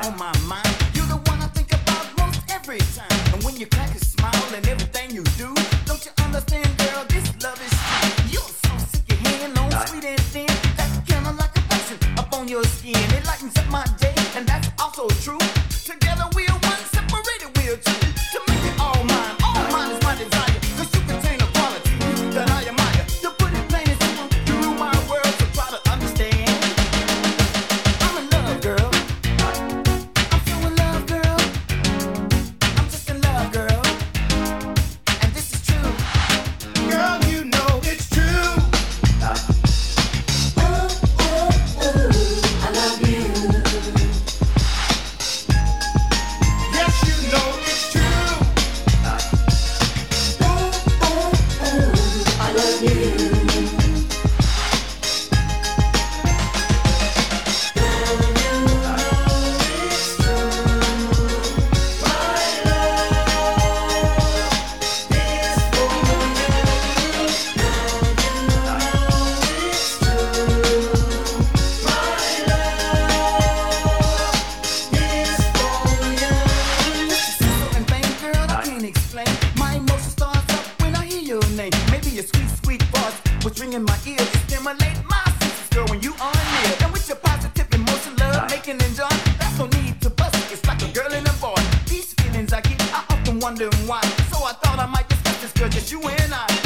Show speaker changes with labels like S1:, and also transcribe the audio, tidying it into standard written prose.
S1: on my mind. You're the one I think about most every time. And when you crack a smile and everything you do, don't you understand, girl? This love is true. You're so sick, your hand on sweet and thin. That's kind of like a passion up on your skin. It lightens up my day, and that's also true. Together we're one, separated we're two. To make it all mine is my desire. 'Cause you contain a quality that I admire. To put it plain and simple, you rule my world, so try to understand. I'm in love, girl. I'm so in love, girl. I'm just in love, girl. And this is true.
S2: Girl, you know it's true.
S3: I love you.
S2: Yes, you know it's true.
S3: I love you.
S1: And vain, girl, I can't explain. My emotion starts up when I hear your name. Maybe a sweet, sweet voice was ringing my ears to stimulate my senses, girl, when you are near. And with your positive emotion, love, making and joy, that's no need to bust it. It's like a girl and a boy. These feelings I get, I often wonder why. So I thought I might discuss this, girl, just you and I.